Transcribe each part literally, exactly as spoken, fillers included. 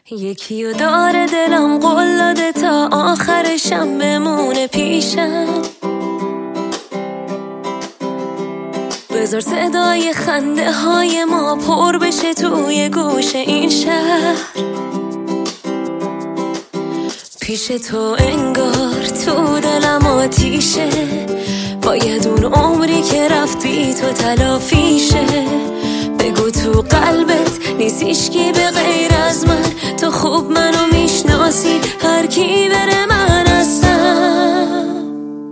یکی و داره دلم قول داده تا آخرشم بمونه پیشم. بذار صدای خنده های ما پر بشه توی گوش این شهر. پیش تو انگار تو دلم آتیشه، باید اون عمری که رفتی تو تلافیشه. بگو تو قلبت نیست هیچکی به غیر از من، تو خوب منو میشناسی هر کی بره من هستم.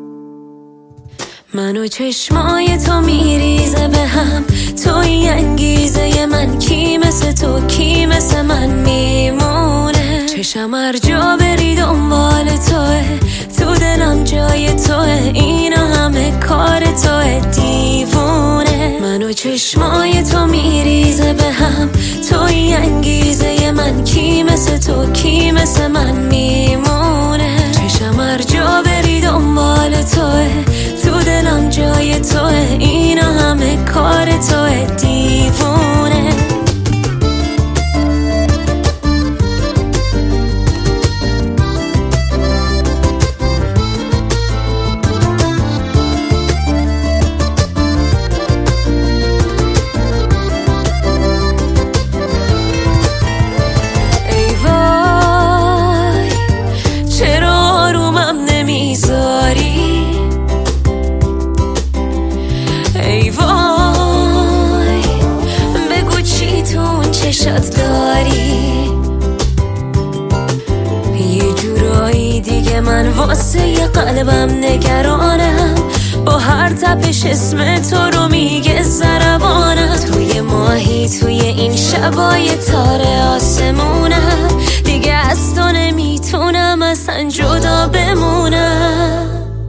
منو چشمای تو میریزه به هم، توی انگیزه من، کی مثل تو کی مثل من میمونه. چشم هر جا بری دنبال توه، تو دلم جای توه، اینا همه کار توه دیوونه. منو چشمای تو میریزه به هم، توی انگیزه من، کی مثل تو کی مثل من میمونه. چشم هر جا بری دنبال توه، تو دلم جای توه، اینا همه کار توه دیوونه. ای وای بگو چی تو اون چشات داری. یه جورایی دیگه من واسه یه قلبم نگرانم، با هر تپش اسم تو رو میگه ضربانم. توی ماهی توی این شبای تاره آسمونم، دیگه از تو نمیتونم اصلا جدا بمونم.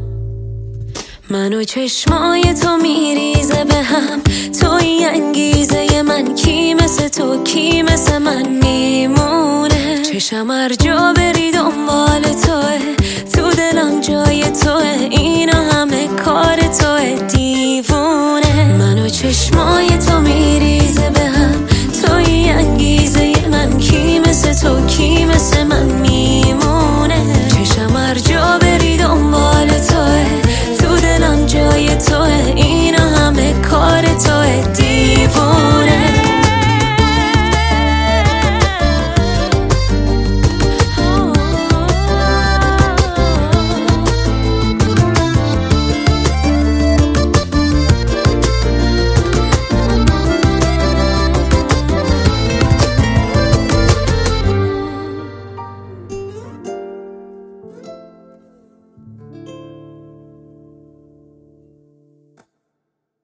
منو چشمای تو میریزه به هم، توی انگیزه من، کی مثل تو کی مثل من میمونه. چشم هر جا بری دنبال توه، تو دلم جای توه، اینا همه کار توه دیوونه. منو چشمای تو میریزه به هم، توی انگیزه